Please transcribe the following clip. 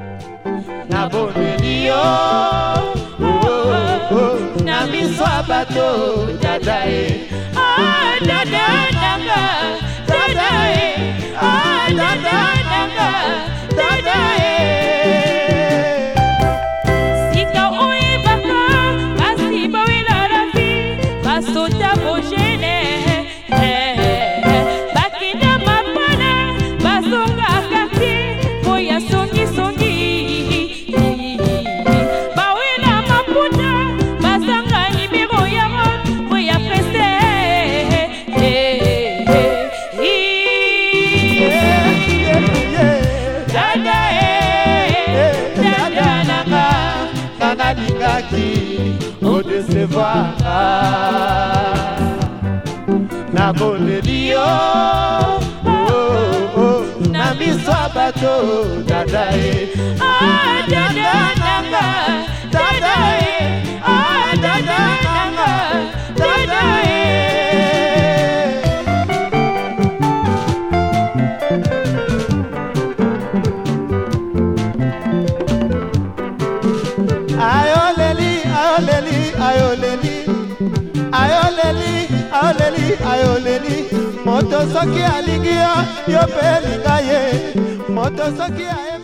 na boneli yo na miswa bato dada e dada nanga dada e dada nanga dada e sika oye baka basi bawela rafi basota bojene bakina mapana basonga kati boya songi songi bawela maputa basanga nimero ya boya presse dada dada nanga nanga lingaki au décevoir na boneli yo na miswa bato dada e dada nanga dada e dada nanga dada e ayoleli ayoleli ayoleli ayoleli ayoleli ayoleli moto soki alingi yo yo pe linga ye moto soki